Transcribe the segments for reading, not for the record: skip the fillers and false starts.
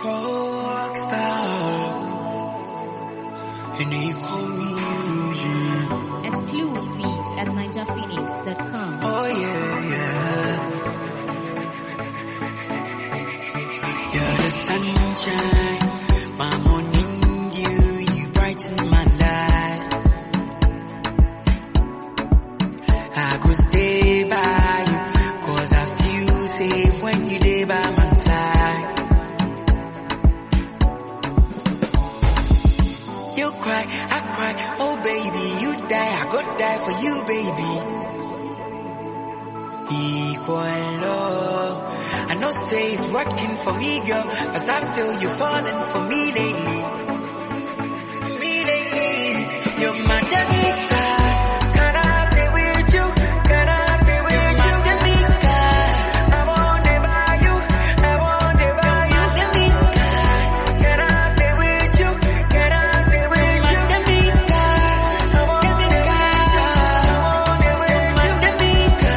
rockstar, and they call me Eugene. Exclusive at NigerPhoenix.com. Oh yeah, yeah. You're the sunshine, my morning dew, you brighten my life. I go stay by you, 'cause I feel safe when you stay by my side. You cry, I cry, oh baby, you die, I go die for you, baby. Equal love, I know say it's working for me, girl, 'cause I feel you falling for me lately. Me lately, you're my Jamaica. Can I stay with you? Can I stay with you? You're my Jamaica. I want to buy you. I want to buy you. You're my Jamaica. Can I stay with you? Can I stay with you? You're my Jamaica. I want to buy you. You're my Jamaica.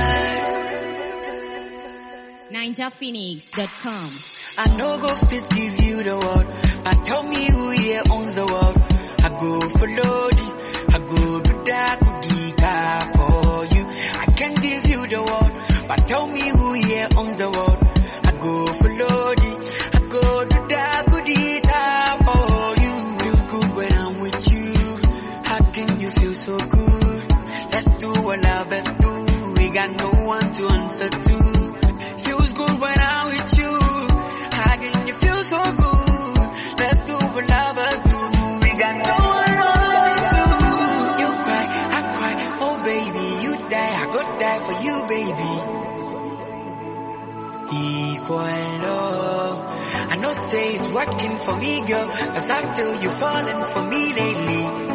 NigerPhoenix.com. I no go fit give you the world, but tell me who here owns the world. I go for Lodi, I go do that kudika for you. I can give you the world, but tell me who here owns the world. I go for Lodi, I go do that kudika for you. Feels good when I'm with you. How can you feel so good? Let's do what lovers do. We got no one to answer to. Feels good when I'm with you. How can you feel so good? Let's do what lovers do. We got no one to listen to. You cry, I cry, oh baby, you die, I go die for you, baby. Equal love, I know say it's working for me, girl, 'cause I feel you falling for me lately.